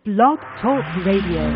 Blog Talk Radio.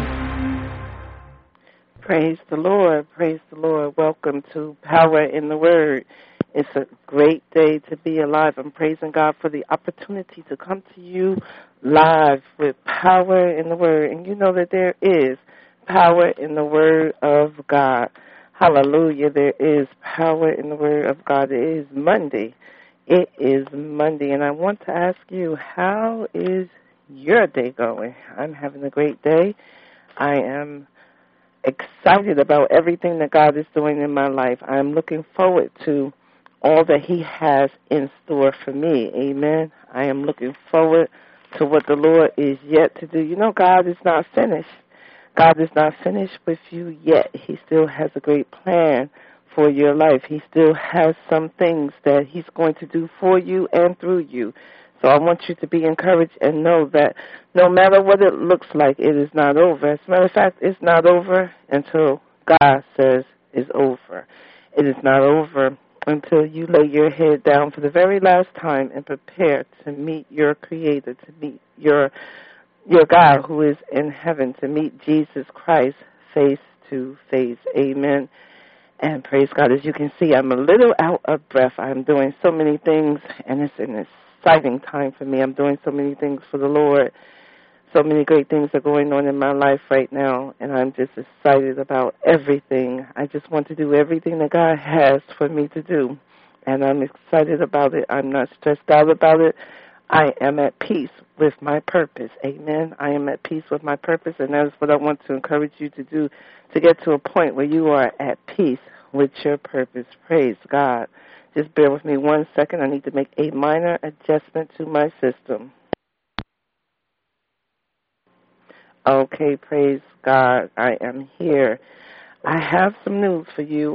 Praise the Lord. Praise the Lord. Welcome to Power in the Word. It's a great day to be alive. I'm praising God for the opportunity to come to you live with power in the Word. And you know that there is power in the Word of God. Hallelujah. There is power in the Word of God. It is Monday. It is Monday. And I want to ask you, how is your day going? I'm having a great day. I am excited about everything that God is doing in my life. I'm looking forward to all that He has in store for me. Amen. I am looking forward to what the Lord is yet to do. You know, God is not finished. God is not finished with you yet. He still has a great plan for your life. He still has some things that He's going to do for you and through you. So I want you to be encouraged and know that no matter what it looks like, it is not over. As a matter of fact, it's not over until God says it's over. It is not over until you lay your head down for the very last time and prepare to meet your Creator, to meet your God who is in heaven, to meet Jesus Christ face to face. Amen. And praise God. As you can see, I'm a little out of breath. I'm doing so many things, and it's an exciting time for me. I'm doing so many things for the Lord. So many great things are going on in my life right now, and I'm just excited about everything. I just want to do everything that God has for me to do, and I'm excited about it. I'm not stressed out about it. I am at peace with my purpose. Amen. I am at peace with my purpose, and that is what I want to encourage you to do, to get to a point where you are at peace with your purpose. Praise God. Just bear with me 1 second. I need to make a minor adjustment to my system. Okay, praise God. I am here. I have some news for you.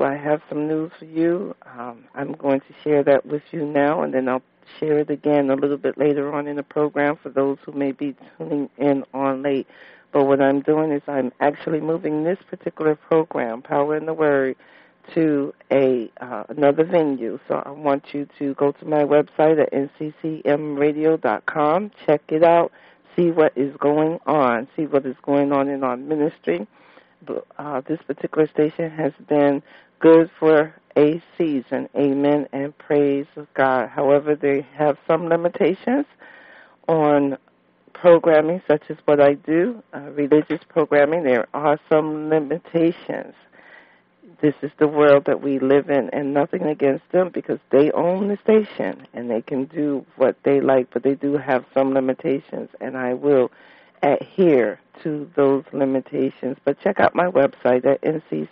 I'm going to share that with you now, and then I'll share it again a little bit later on in the program for those who may be tuning in on late. But what I'm doing is I'm actually moving this particular program, Power in the Word, to another venue. So I want you to go to my website at nccmradio.com, check it out, see what is going on, in our ministry. This particular station has been good for a season. Amen and praise God. However, they have some limitations on programming, such as what I do, religious programming. There are some limitations. This is the world that we live in, and nothing against them because they own the station and they can do what they like, but they do have some limitations, and I will adhere to those limitations. But check out my website at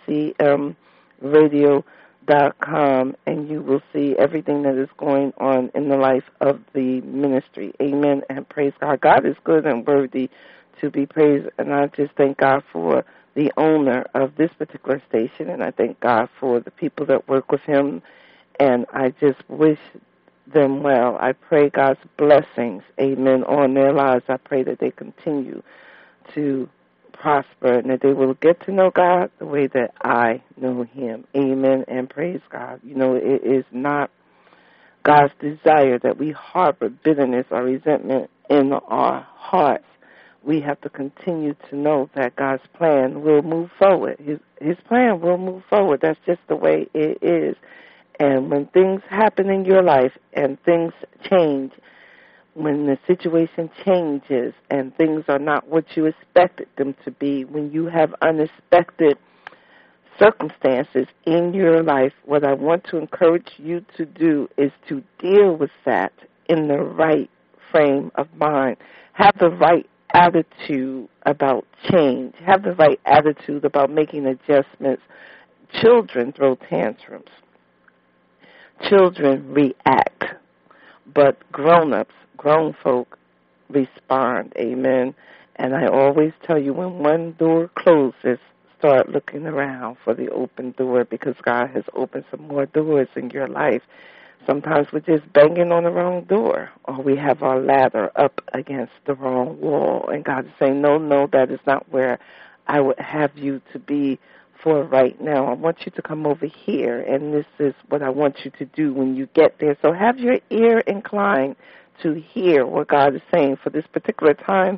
nccmradio.com, and you will see everything that is going on in the life of the ministry. Amen and praise God. God is good and worthy to be praised, and I just thank God for the owner of this particular station, and I thank God for the people that work with him, and I just wish them well. I pray God's blessings, amen, on their lives. I pray that they continue to prosper and that they will get to know God the way that I know Him. Amen and praise God. You know, it is not God's desire that we harbor bitterness or resentment in our hearts. We have to continue to know that God's plan will move forward. His plan will move forward. That's just the way it is. And when things happen in your life and things change, when the situation changes and things are not what you expected them to be, when you have unexpected circumstances in your life, what I want to encourage you to do is to deal with that in the right frame of mind. Have the right attitude about change. Have the right attitude about making adjustments. Children throw tantrums. Children react. But grown-ups, grown folk, respond. Amen. And I always tell you, when one door closes, start looking around for the open door, because God has opened some more doors in your life. Sometimes we're just banging on the wrong door, or we have our ladder up against the wrong wall, and God is saying, no, that is not where I would have you to be for right now. I want you to come over here, and this is what I want you to do when you get there. So have your ear inclined to hear what God is saying for this particular time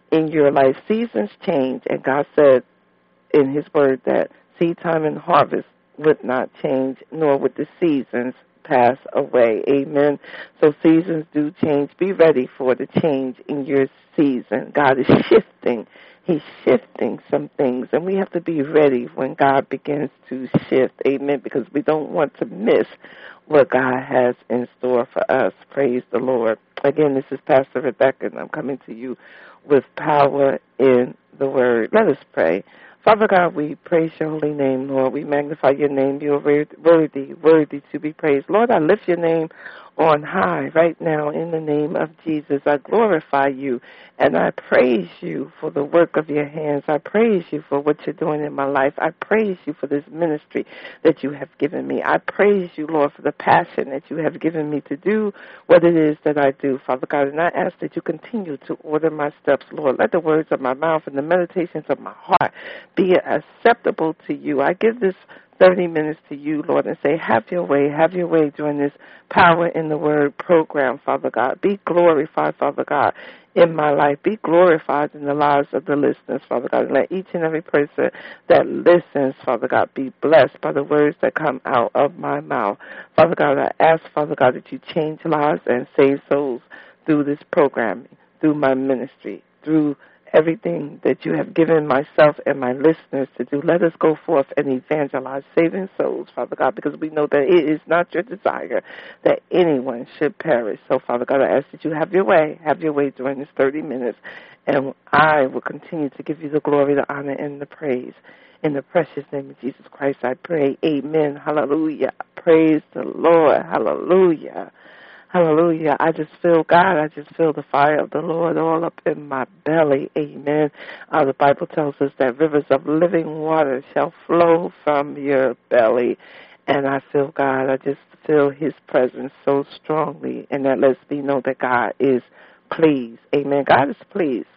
in your life. Seasons change, and God said in his word that seed time and harvest would not change, nor would the seasons pass away. Amen. So seasons do change. Be ready for the change in your season. God is shifting. He's shifting some things, and we have to be ready when God begins to shift. Amen, because we don't want to miss what God has in store for us. Praise the Lord. Again, this is Pastor Rebecca, and I'm coming to you with power in the Word. Let us pray. Father God, we praise your holy name, Lord. We magnify your name. You are worthy to be praised. Lord, I lift your name on high right now in the name of Jesus. I glorify you, and I praise you for the work of your hands. I praise you for what you're doing in my life. I praise you for this ministry that you have given me. I praise you, Lord, for the passion that you have given me to do what it is that I do, Father God. And I ask that you continue to order my steps, Lord. Let the words of my mouth and the meditations of my heart be acceptable to you. I give this 30 minutes to you, Lord, and say, have your way during this Power in the Word program, Father God. Be glorified, Father God, in my life. Be glorified in the lives of the listeners, Father God. And let each and every person that listens, Father God, be blessed by the words that come out of my mouth. Father God, I ask, Father God, that you change lives and save souls through this program, through my ministry, through everything that you have given myself and my listeners to do. Let us go forth and evangelize, saving souls, Father God, because we know that it is not your desire that anyone should perish. So, Father God, I ask that you have your way during this 30 minutes, and I will continue to give you the glory, the honor, and the praise. In the precious name of Jesus Christ, I pray. Amen. Hallelujah. Praise the Lord. Hallelujah. Hallelujah. I just feel God. I just feel the fire of the Lord all up in my belly. Amen. The Bible tells us that rivers of living water shall flow from your belly. And I feel God. I just feel his presence so strongly. And that lets me know that God is pleased. Amen. God is pleased.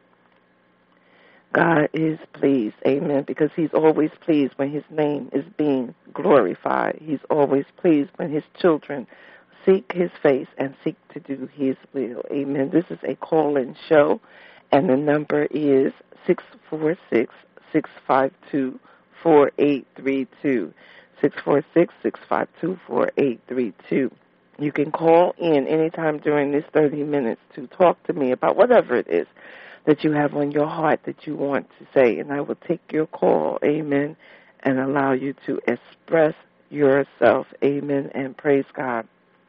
God is pleased, amen, because he's always pleased when his name is being glorified. He's always pleased when his children seek his face and seek to do his will, amen. This is a call-in show, and the number is 646-652-4832, 646-652-4832. You can call in anytime during this 30 minutes to talk to me about whatever it is that you have on your heart that you want to say, and I will take your call, amen, and allow you to express yourself, amen, and praise God.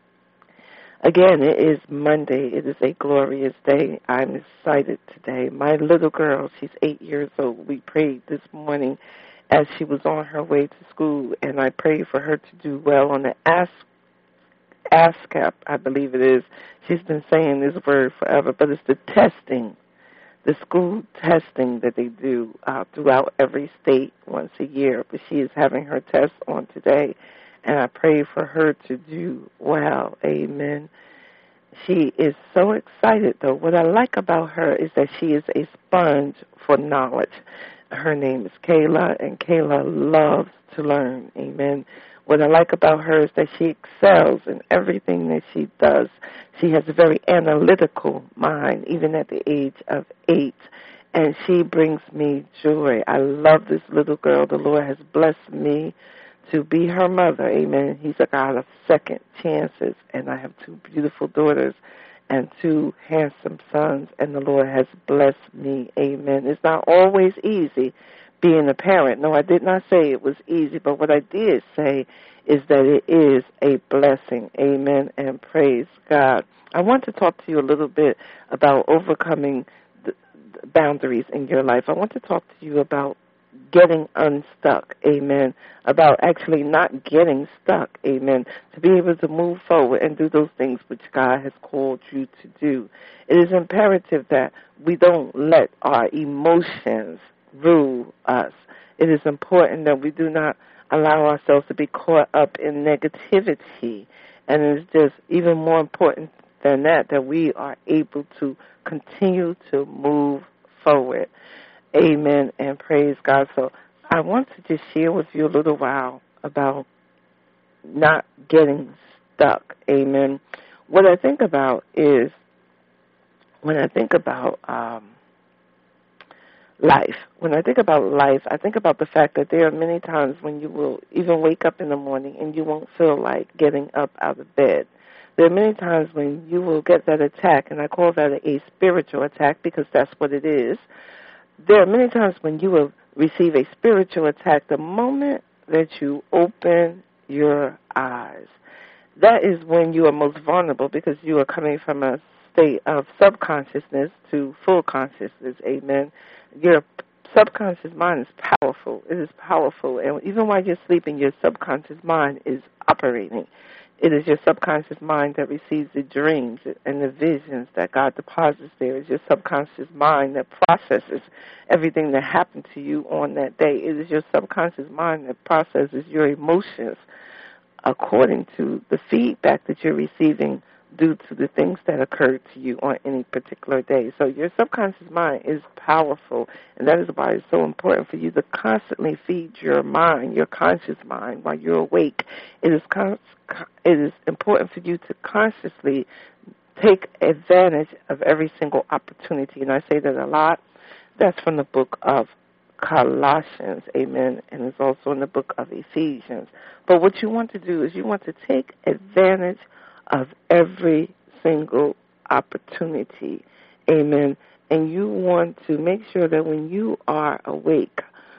Again, it is Monday. It is a glorious day. I'm excited today. My little girl, she's 8 years old. We prayed this morning as she was on her way to school, and I prayed for her to do well on the ASCAP, I believe it is. She's been saying this word forever, but it's the testing. The school testing that they do throughout every state once a year. But she is having her test on today, and I pray for her to do well. Amen. She is so excited, though. What I like about her is that she is a sponge for knowledge. Her name is Kayla, and Kayla loves to learn. Amen. What I like about her is that she excels in everything that she does. She has a very analytical mind, even at the age of 8, and she brings me joy. I love this little girl. The Lord has blessed me to be her mother. Amen. He's a God of second chances, and I have 2 beautiful daughters and 2 handsome sons, and the Lord has blessed me. Amen. It's not always easy being a parent. No, I did not say it was easy, but what I did say is that it is a blessing. Amen, and praise God. I want to talk to you a little bit about overcoming the boundaries in your life. I want to talk to you about getting unstuck, amen, about actually not getting stuck, amen, to be able to move forward and do those things which God has called you to do. It is imperative that we don't let our emotions rule us. It is important that we do not allow ourselves to be caught up in negativity, and it's just even more important than that we are able to continue to move forward. Amen, and praise God. So I want to just share with you a little while about not getting stuck. Amen. What I think about is when I think about life. When I think about life, I think about the fact that there are many times when you will even wake up in the morning and you won't feel like getting up out of bed. There are many times when you will get that attack, and I call that a spiritual attack because that's what it is. There are many times when you will receive a spiritual attack the moment that you open your eyes. That is when you are most vulnerable because you are coming from a state of subconsciousness to full consciousness. Amen. Your subconscious mind is powerful. It is powerful. And even while you're sleeping, your subconscious mind is operating. It is your subconscious mind that receives the dreams and the visions that God deposits there. It's your subconscious mind that processes everything that happened to you on that day. It is your subconscious mind that processes your emotions according to the feedback that you're receiving due to the things that occurred to you on any particular day. So your subconscious mind is powerful, and that is why it's so important for you to constantly feed your mind, your conscious mind, while you're awake. It is important for you to consciously take advantage of every single opportunity, and I say that a lot. That's from the book of Colossians, amen, and it's also in the book of Ephesians. But what you want to do is you want to take advantage of every single opportunity, amen, and you want to make sure that when you are awake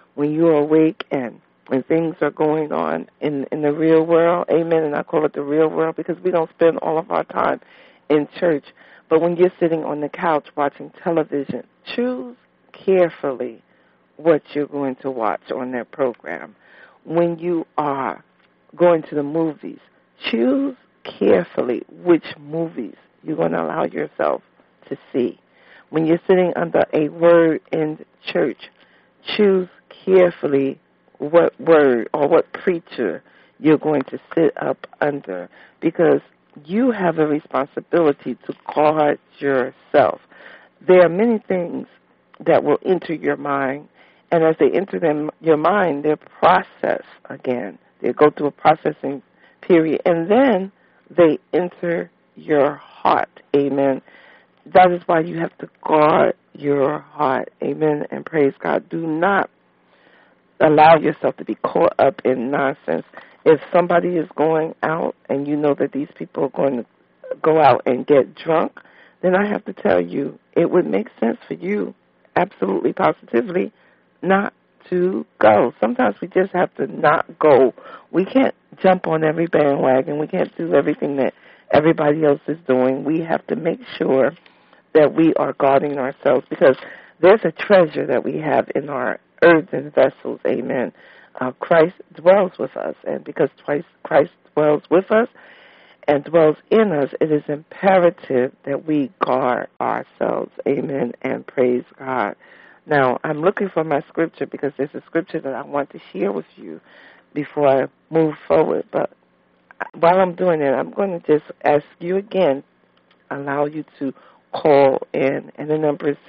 and when things are going on in the real world, amen, and I call it the real world because we don't spend all of our time in church, but when you're sitting on the couch watching television, choose carefully what you're going to watch on that program. When you are going to the movies, choose carefully which movies you're going to allow yourself to see. When you're sitting under a word in church, choose carefully what word or what preacher you're going to sit up under because you have a responsibility to guard yourself. There are many things that will enter your mind, and as they enter your mind, they're processed again. They go through a processing period, and then they enter your heart, amen. That is why you have to guard your heart, amen, and praise God. Do not allow yourself to be caught up in nonsense. If somebody is going out and you know that these people are going to go out and get drunk, then I have to tell you it would make sense for you, absolutely positively, not to go. Sometimes we just have to not go. We can't jump on every bandwagon. We can't do everything that everybody else is doing. We have to make sure that we are guarding ourselves because there's a treasure that we have in our earthen vessels, amen. Christ dwells with us, and because Christ dwells with us and dwells in us, it is imperative that we guard ourselves, amen, and praise God. Now, I'm looking for my scripture because there's a scripture that I want to share with you before I move forward. But while I'm doing it, I'm going to just ask you again, allow you to call in, and the number is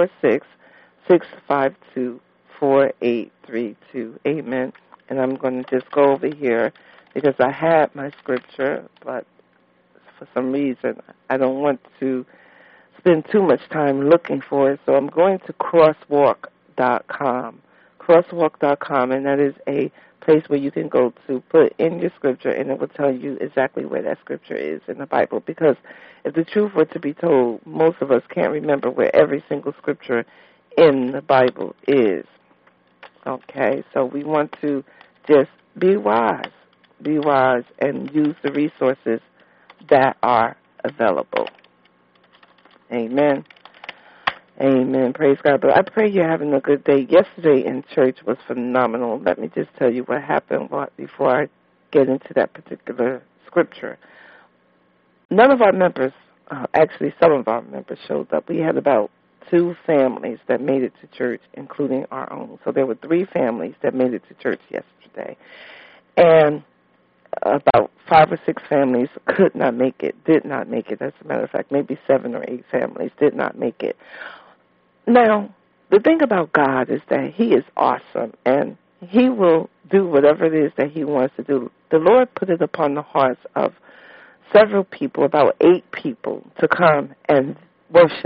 646-652-4832. Amen. And I'm going to just go over here because I had my scripture, but for some reason I don't want to spend too much time looking for it, so I'm going to crosswalk.com. Crosswalk.com, and that is a place where you can go to put in your scripture, and it will tell you exactly where that scripture is in the Bible. Because if the truth were to be told, most of us can't remember where every single scripture in the Bible is. Okay, so we want to just be wise, and use the resources that are available. Amen. Amen. Praise God. But I pray you're having a good day. Yesterday in church was phenomenal. Let me just tell you what happened before I get into that particular scripture. None of our members, actually some of our members showed up. We had about 2 families that made it to church, including our own. So there were 3 families that made it to church yesterday. And about 5 or 6 families did not make it. As a matter of fact, maybe 7 or 8 families did not make it. Now, the thing about God is that He is awesome, and He will do whatever it is that He wants to do. The Lord put it upon the hearts of several people, about 8 people, to come and worship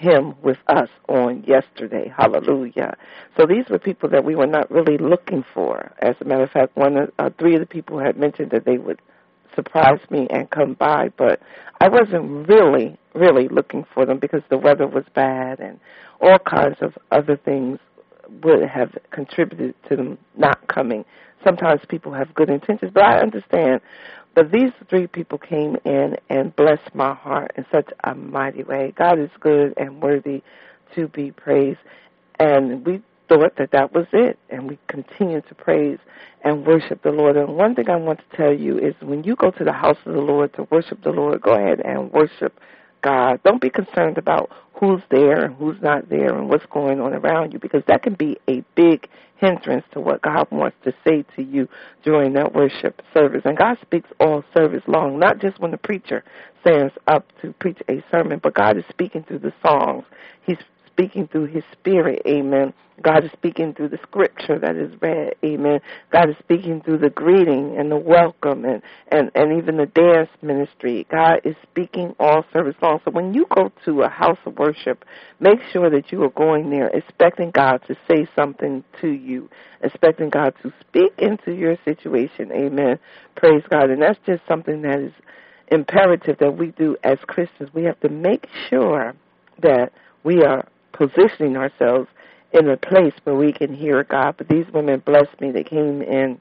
him with us on yesterday. Hallelujah. So these were people that we were not really looking for. As a matter of fact, three of the people had mentioned that they would surprise me and come by, but I wasn't really looking for them because the weather was bad and all kinds of other things would have contributed to them not coming. Sometimes people have good intentions, but I understand. But these three people came in and blessed my heart in such a mighty way. God is good and worthy to be praised. And we thought that was it. And we continue to praise and worship the Lord. And one thing I want to tell you is when you go to the house of the Lord to worship the Lord, go ahead and worship God. Don't be concerned about who's there and who's not there and what's going on around you, because that can be a big hindrance to what God wants to say to you during that worship service. And God speaks all service long, not just when the preacher stands up to preach a sermon, but God is speaking through the songs. He's speaking through his spirit, amen. God is speaking through the scripture that is read, amen. God is speaking through the greeting and the welcome and even the dance ministry. God is speaking all service long. So when you go to a house of worship, make sure that you are going there expecting God to say something to you, expecting God to speak into your situation, amen. Praise God. And that's just something that is imperative that we do as Christians. We have to make sure that we are positioning ourselves in a place where we can hear God. But these women blessed me. They came in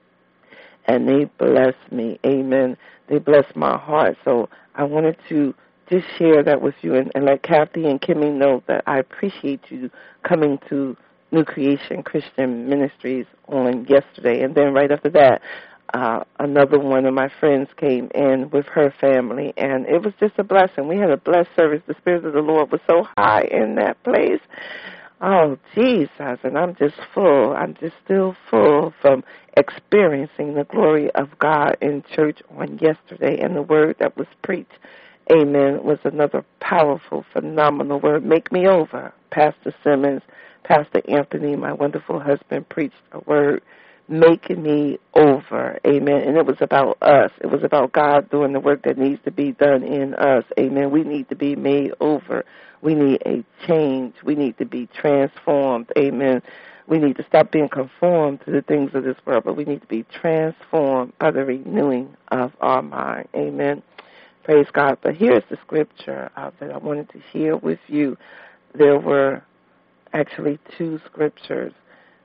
and they blessed me. Amen. They blessed my heart. So I wanted to just share that with you and let Kathy and Kimmy know that I appreciate you coming to New Creation Christian Ministries on yesterday. And then right after that, another one of my friends came in with her family, and it was just a blessing. We had a blessed service. The Spirit of the Lord was so high in that place. Oh, Jesus, and I'm just full. I'm just still full from experiencing the glory of God in church on yesterday, and the word that was preached, amen, was another powerful, phenomenal word. Make me over. Pastor Simmons, Pastor Anthony, my wonderful husband, preached a word, make me over, amen. And it was about us. It was about God doing the work that needs to be done in us, amen. We need to be made over. We need a change. We need to be transformed, amen. We need to stop being conformed to the things of this world, but we need to be transformed by the renewing of our mind, amen. Praise God. But here's the scripture that I wanted to share with you. There were actually two scriptures.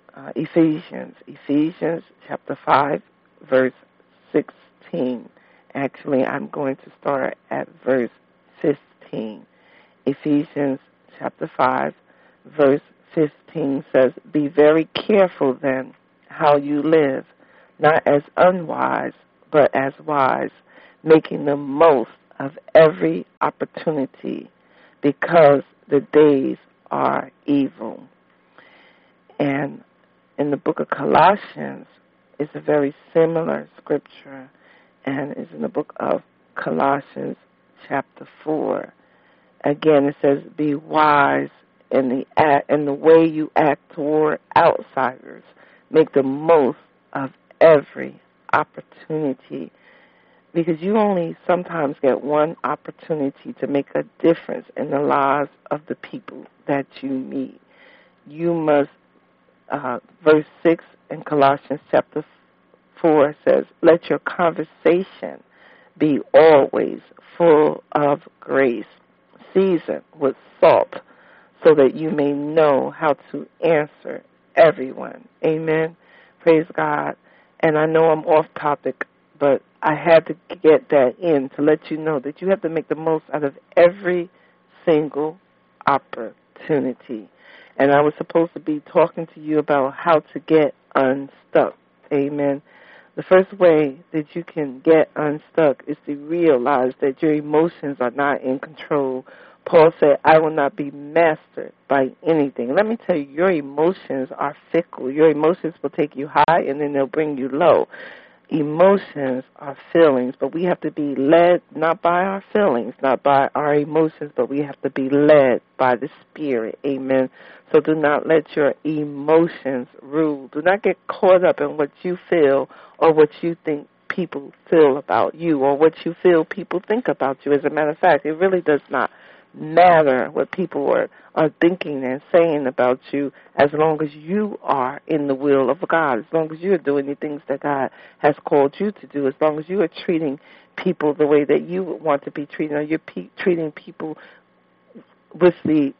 Ephesians chapter 5, verse 16. Actually, I'm going to start at verse 15. Ephesians chapter 5, verse 15 says, be very careful then how you live, not as unwise, but as wise, making the most of every opportunity, because the days are evil. And in the book of Colossians is a very similar scripture, and is in the book of Colossians chapter 4. Again, it says, be wise in the way you act toward outsiders. Make the most of every opportunity, because you only sometimes get one opportunity to make a difference in the lives of the people that you meet. You must verse 6 in Colossians chapter 4 says, let your conversation be always full of grace, seasoned with salt, so that you may know how to answer everyone. Amen. Praise God. And I know I'm off topic, but I had to get that in to let you know that you have to make the most out of every single opportunity. And I was supposed to be talking to you about how to get unstuck. Amen. The first way that you can get unstuck is to realize that your emotions are not in control. Paul said, I will not be mastered by anything. Let me tell you, your emotions are fickle. Your emotions will take you high and then they'll bring you low. Emotions are feelings, but we have to be led not by our feelings, not by our emotions, but we have to be led by the Spirit. Amen. So do not let your emotions rule. Do not get caught up in what you feel or what you think people feel about you or what you feel people think about you. As a matter of fact, it really does not matter what people are thinking and saying about you, as long as you are in the will of God, as long as you're doing the things that God has called you to do, as long as you are treating people the way that you would want to be treated, or you're treating people with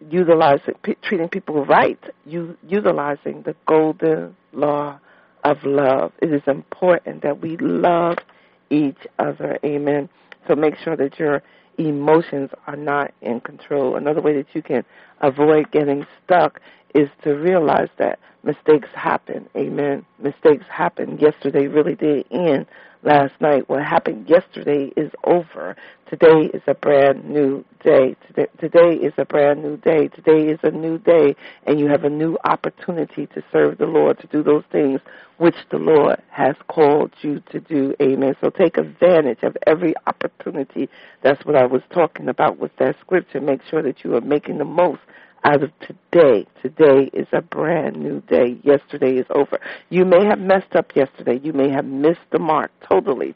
treating people right, utilizing the golden law of love. It is important that we love each other. Amen. So make sure that your emotions are not in control. Another way that you can avoid getting stuck is to realize that mistakes happen. Amen. Mistakes happen. Yesterday really did end last night. What happened yesterday is over. Today is a brand new day. Today is a brand new day. Today is a new day, and you have a new opportunity to serve the Lord, to do those things which the Lord has called you to do. Amen. So take advantage of every opportunity. That's what I was talking about with that scripture. Make sure that you are making the most out of today. Today is a brand new day. Yesterday is over. You may have messed up yesterday. You may have missed the mark totally.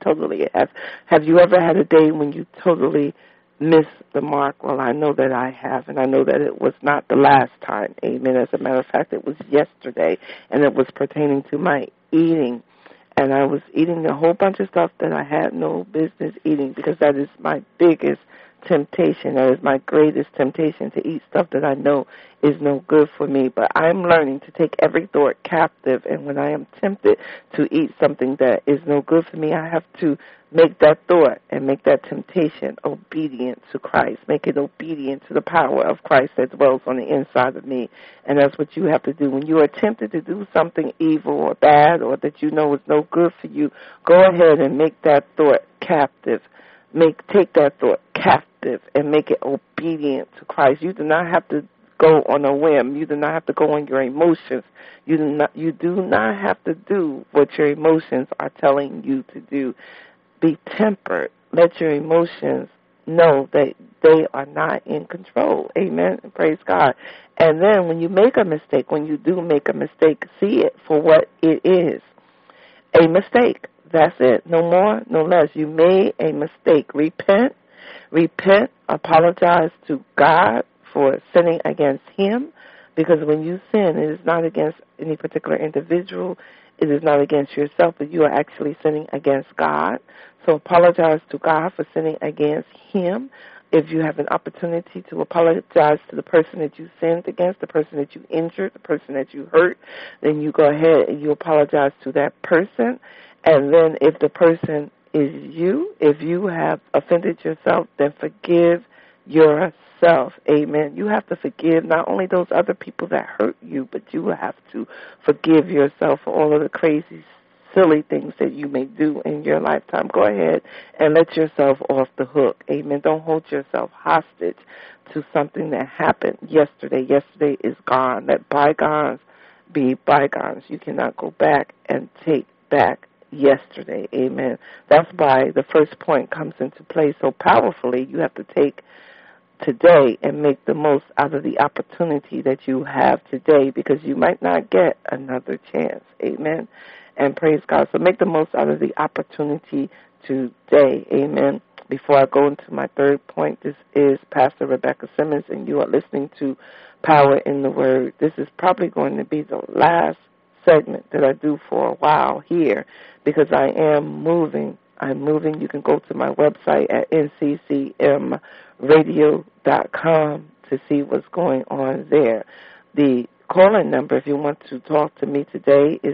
Have you ever had a day when you totally missed the mark? Well, I know that I have, and I know that it was not the last time. Amen. As a matter of fact, it was yesterday, and it was pertaining to my eating. And I was eating a whole bunch of stuff that I had no business eating, because that is my biggest temptation. That is my greatest temptation, to eat stuff that I know is no good for me. But I'm learning to take every thought captive, and when I am tempted to eat something that is no good for me, I have to make that thought and make that temptation obedient to Christ. Make it obedient to the power of Christ that dwells on the inside of me. And that's what you have to do. When you are tempted to do something evil or bad, or that you know is no good for you, go ahead and make that thought captive. Take that thought captive and make it obedient to Christ. You do not have to go on a whim. You do not have to go on your emotions. You do not have to do what your emotions are telling you to do. Be tempered. Let your emotions know that they are not in control. Amen. Praise God. And then when you make a mistake, when you do make a mistake, see it for what it is. A mistake. That's it. No more, no less. You made a mistake. Repent, apologize to God for sinning against Him, because when you sin, it is not against any particular individual. It is not against yourself, but you are actually sinning against God. So apologize to God for sinning against Him. If you have an opportunity to apologize to the person that you sinned against, the person that you injured, the person that you hurt, then you go ahead and you apologize to that person. And then if the person is you, if you have offended yourself, then forgive yourself. Amen. You have to forgive not only those other people that hurt you, but you have to forgive yourself for all of the crazy, silly things that you may do in your lifetime. Go ahead and let yourself off the hook. Amen. Don't hold yourself hostage to something that happened yesterday. Yesterday is gone. Let bygones be bygones. You cannot go back and take back yesterday. Amen. That's why the first point comes into play so powerfully. You have to take today and make the most out of the opportunity that you have today, because you might not get another chance. Amen. And praise God. So make the most out of the opportunity today. Amen. Before I go into my third point, this is Pastor Rebecca Simmons, and you are listening to Power in the Word. This is probably going to be the last segment that I do for a while here, because I am moving. I'm moving. You can go to my website at nccmradio.com to see what's going on there. The call-in number, if you want to talk to me today, is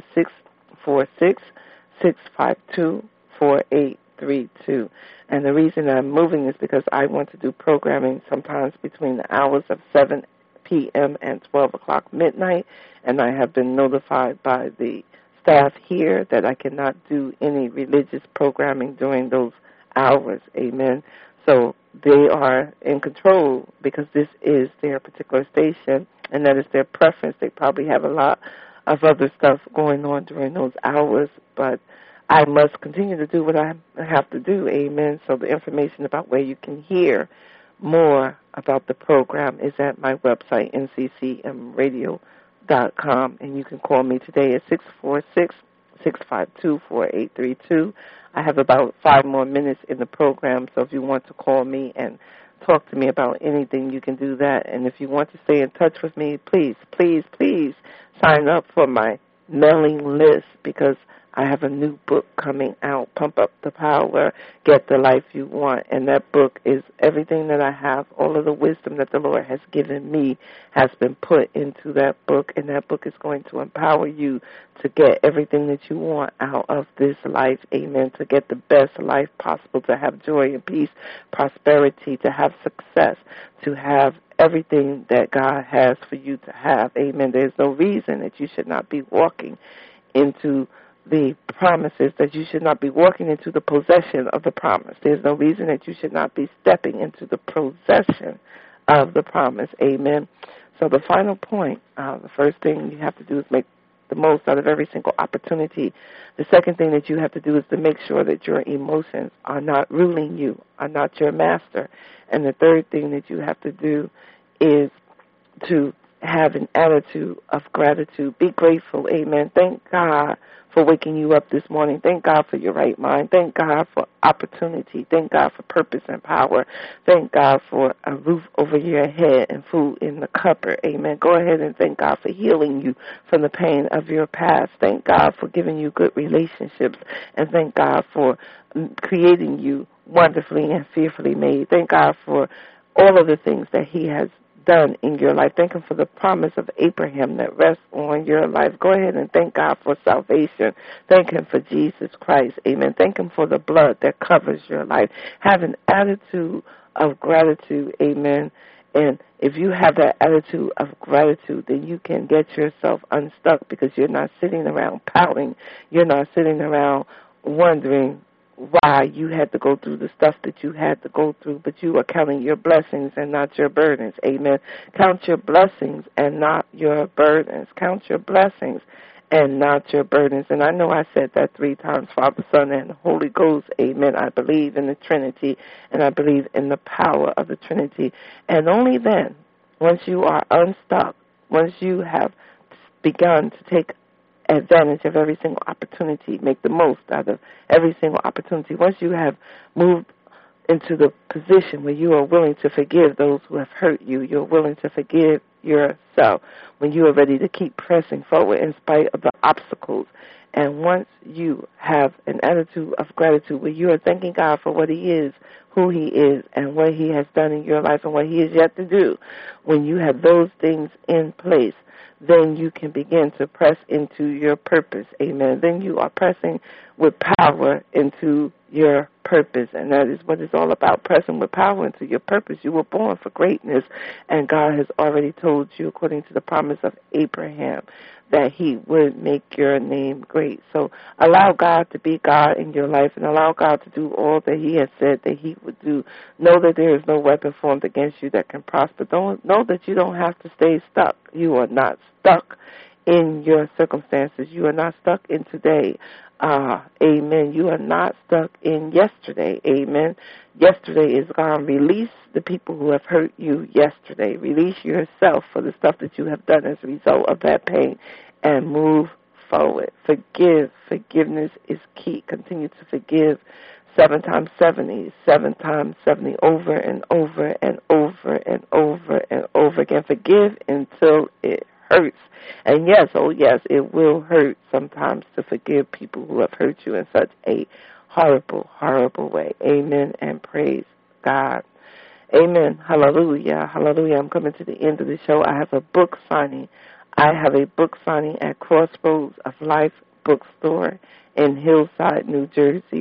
646-652-4832. And the reason I'm moving is because I want to do programming sometimes between the hours of 7 p.m. and 12 o'clock midnight, and I have been notified by the staff here that I cannot do any religious programming during those hours. Amen. So they are in control, because this is their particular station, and that is their preference. They probably have a lot of other stuff going on during those hours, but I must continue to do what I have to do. Amen. So the information about where you can hear more about the program is at my website, nccmradio.com, and you can call me today at 646-652-4832. I have about 5 more minutes in the program, so if you want to call me and talk to me about anything, you can do that. And if you want to stay in touch with me, please, please, please sign up for my mailing list, because I have a new book coming out, Pump Up the Power, Get the Life You Want. And that book is everything that I have, all of the wisdom that the Lord has given me has been put into that book. And that book is going to empower you to get everything that you want out of this life. Amen. To get the best life possible, to have joy and peace, prosperity, to have success, to have everything that God has for you to have. Amen. There's no reason that you should not be walking into the promises, that you should not be walking into the possession of the promise. There's no reason that you should not be stepping into the possession of the promise. Amen. So the final point, the first thing you have to do is make the most out of every single opportunity. The second thing that you have to do is to make sure that your emotions are not ruling you, are not your master. And the third thing that you have to do is to have an attitude of gratitude. Be grateful. Amen. Thank God for waking you up this morning. Thank God for your right mind. Thank God for opportunity. Thank God for purpose and power. Thank God for a roof over your head and food in the cupboard. Amen. Go ahead and thank God for healing you from the pain of your past. Thank God for giving you good relationships. And thank God for creating you wonderfully and fearfully made. Thank God for all of the things that He has done in your life. Thank Him for the promise of Abraham that rests on your life. Go ahead and thank God for salvation. Thank Him for Jesus Christ. Amen. Thank Him for the blood that covers your life. Have an attitude of gratitude. Amen. And if you have that attitude of gratitude, then you can get yourself unstuck, because you're not sitting around pouting. You're not sitting around wondering why you had to go through the stuff that you had to go through, but you are counting your blessings and not your burdens. Amen. Count your blessings and not your burdens. Count your blessings and not your burdens. And I know I said that 3 times, Father, Son, and Holy Ghost. Amen. I believe in the Trinity, and I believe in the power of the Trinity. And only then, once you are unstuck, once you have begun to take advantage of every single opportunity, make the most out of every single opportunity. Once you have moved into the position where you are willing to forgive those who have hurt you, you're willing to forgive yourself, when you are ready to keep pressing forward in spite of the obstacles. And once you have an attitude of gratitude where you are thanking God for what He is, who He is, and what He has done in your life and what He is yet to do, when you have those things in place, then you can begin to press into your purpose. Amen. Then you are pressing with power into your purpose, and that is what it's all about, pressing with power into your purpose. You were born for greatness, and God has already told you, according to the promise of Abraham, that He would make your name great. So allow God to be God in your life, and allow God to do all that He has said that He would do. Know that there is no weapon formed against you that can prosper. Know that you don't have to stay stuck. You are not stuck in your circumstances. You are not stuck in today. Amen. You are not stuck in yesterday. Amen. Yesterday is gone. Release the people who have hurt you yesterday. Release yourself for the stuff that you have done as a result of that pain, and move forward. Forgive. Forgiveness is key. Continue to forgive 7 times 70, 7 times 70, over and over and over and over and over again. Forgive until it hurts. And yes, oh yes, it will hurt sometimes to forgive people who have hurt you in such a horrible, horrible way. Amen and praise God. Amen. Hallelujah. Hallelujah. I'm coming to the end of the show. I have a book signing. I have a book signing at Crossroads of Life Bookstore in Hillside, New Jersey,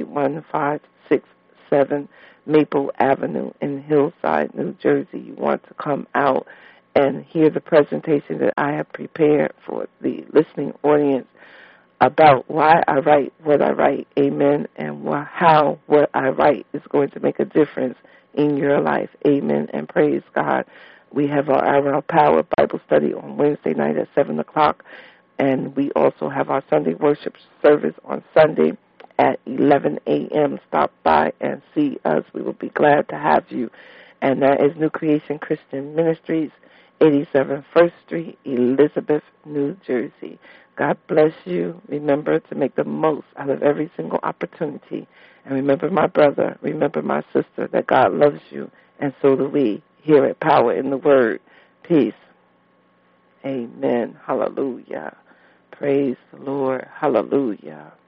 1567 Maple Avenue in Hillside, New Jersey. You want to come out and hear the presentation that I have prepared for the listening audience about why I write what I write, amen, and how what I write is going to make a difference in your life, amen, and praise God. We have our Hour of Power Bible study on Wednesday night at 7 o'clock, and we also have our Sunday worship service on Sunday at 11 a.m. Stop by and see us. We will be glad to have you. And that is New Creation Christian Ministries, 87 First Street, Elizabeth, New Jersey. God bless you. Remember to make the most out of every single opportunity. And remember, my brother, remember, my sister, that God loves you and so do we here at Power in the Word. Peace. Amen. Hallelujah. Praise the Lord. Hallelujah.